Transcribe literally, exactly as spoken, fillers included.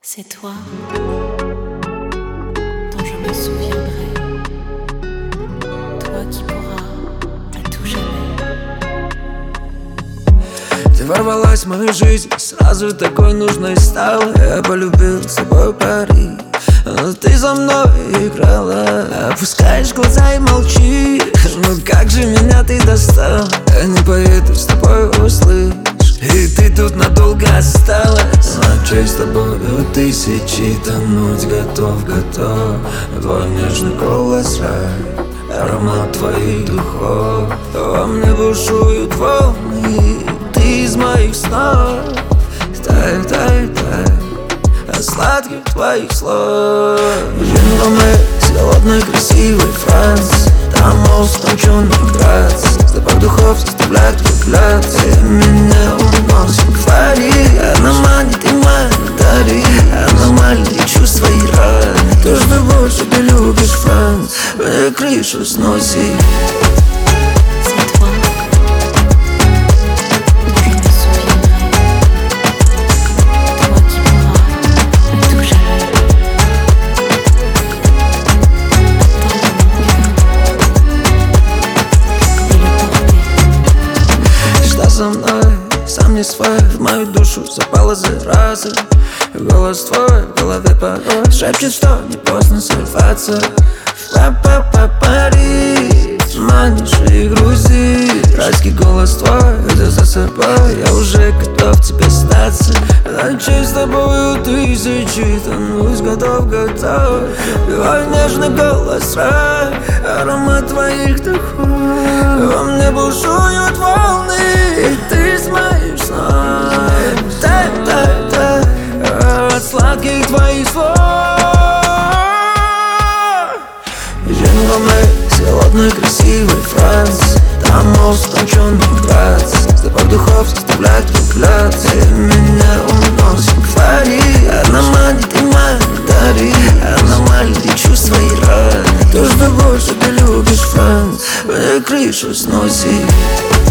C'est toi dont je me souviendrai, toi qui pourras à tout jamais. Ты ворвалась в мою жизнь, сразу такой нужной стала. Я полюбил с тобой пари, но ты за мной играла. Опускаешь глаза и молчишь, ну как же меня ты достал. Я не поеду с тобой, услышь, и ты тут надолго осталась. Ночей с тобою тысячи, тонуть готов, готов. Твой нежный голос рай, аромат твоих духов. Во мне бушуют волны, ты из моих снов. Тай, тай, тай, от сладких твоих слов. Женгоме с голодной красивой Франции, там мост, там чёрный братц. Запах духов заставляет влюбляться, и меня уносит к фаре. Она манит и манит, дари, она маленькие чувства и раны. То, что больше ты любишь, Франц, мне крышу сносит. За мной, сам не свой, в мою душу запала зараза. Голос твой в голове порой шепчет, что не поздно сорваться. Па-па-па-пари, манишь и грузишь. Райский голос твой ведет за собой, я уже готов тебе сдаться. Ночей с тобою тысячи, тонусь, готов, готов. Твой нежный голос рай, аромат твоих духов. Во мне бушуют волны, и ты из моих снов. Тай, тай, тай, от сладких твоих слов. Женгоме с голодной красивой Франции, там мост, там чёрный братц. Запах духов заставляет влюбляться, и меня уносит к фаре. Она манит и манит, дари, она маленькие чувства и раны. То, что больше ты любишь, Франц, мне крышу сносит.